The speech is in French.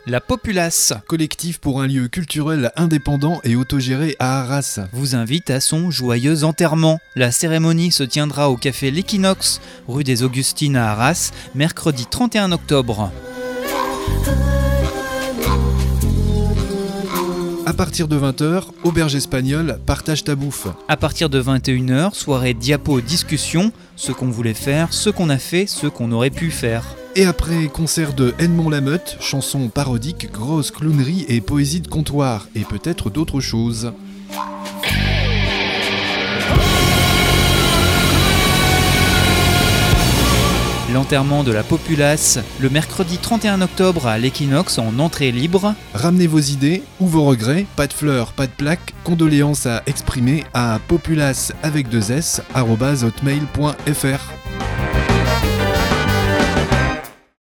La Populace, collectif pour un lieu culturel indépendant et autogéré à Arras, vous invite à son joyeux enterrement. La cérémonie se tiendra au café L'Équinoxe, rue des Augustines à Arras, mercredi 31 octobre. À partir de 20h, Auberge Espagnole, partage ta bouffe. À partir de 21h, soirée diapo discussion, ce qu'on voulait faire, ce qu'on a fait, ce qu'on aurait pu faire. Et après, concert de Edmond Lameute, chansons parodiques, grosses clowneries et poésie de comptoir, et peut-être d'autres choses. L'enterrement de la Populace, le mercredi 31 octobre à l'Équinoxe en entrée libre. Ramenez vos idées ou vos regrets, pas de fleurs, pas de plaques, condoléances à exprimer à populace avec 2s@hotmail.fr.